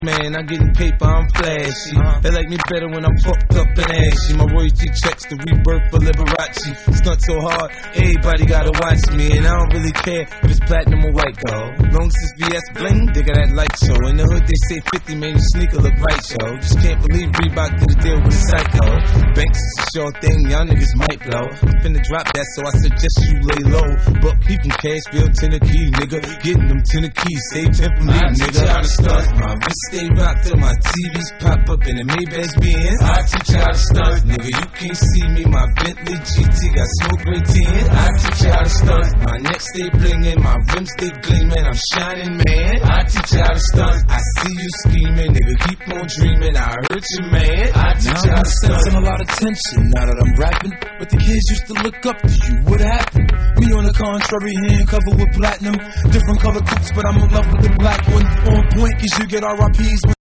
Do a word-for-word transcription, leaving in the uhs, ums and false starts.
Man, I'm getting paper, I'm flashy. They like me better when I'm fucked up and ashy. My royalty checks the rebirth for Liberace. Stunt so hard, everybody gotta watch me. And I don't really care if it's platinum or white gold. Long as it's V S bling, they got that light show. In the hood they say fifty, man, your sneaker look right, yo. Just can't believe Reebok did a deal with a psycho. Banks is a sure thing, y'all niggas might blow. I'm finna drop that, so I suggest you lay low. But keep them cash, bill Tennessee, nigga. Getting them Tennessee, save ten for me, I nigga. I start my wrist. Stay rocked till my T Vs pop up in the Maybach's Benz. I teach you how to stunt, nigga. You can't see me, my Bentley G T got smoke great tin. I teach you how to stunt. My neck stay blingin', my rims stay gleamin'. I'm shining, man. I teach you how to stunt. I see you scheming, nigga. Keep on dreaming. I hurt you, man. I teach you how to stunt. Now I'm a lot of tension now that I'm rapping. But the kids used to look up to you. What happened? Me on the contrary, hand covered with platinum. Different color cooks, but I'm in love with the black one. On point, cause you get R I Ps.